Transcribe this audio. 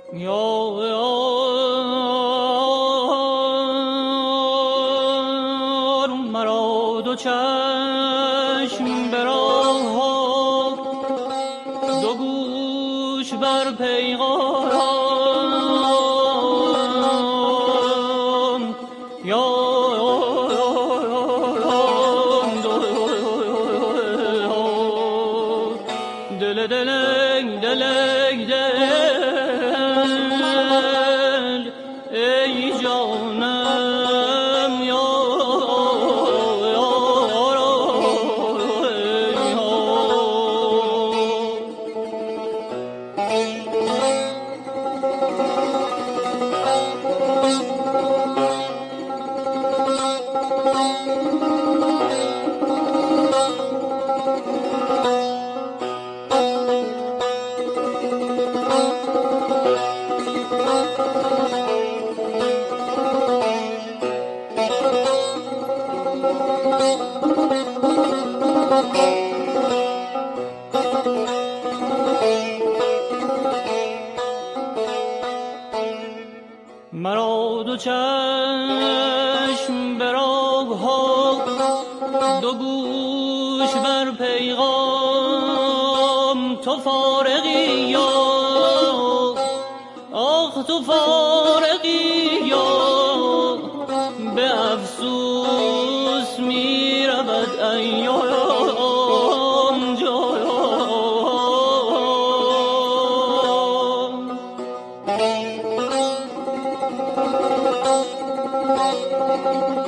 یار مرا دو چشم به راه، دو گوش بر پیغام. دل دل دل دل ای جانم مرا دو چشم به راه ها، دو گوش بر پیغام. تو فارغی یا آخ تو فارغی یا به افسوس می رود ایام جان.